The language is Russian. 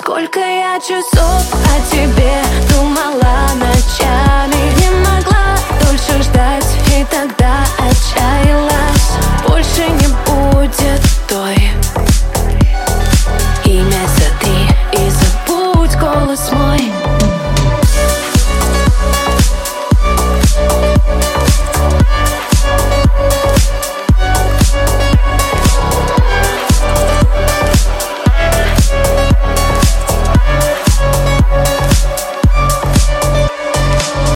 Сколько я часов о тебе думала ночами, не могла дольше ждать, и тогда отчаялась.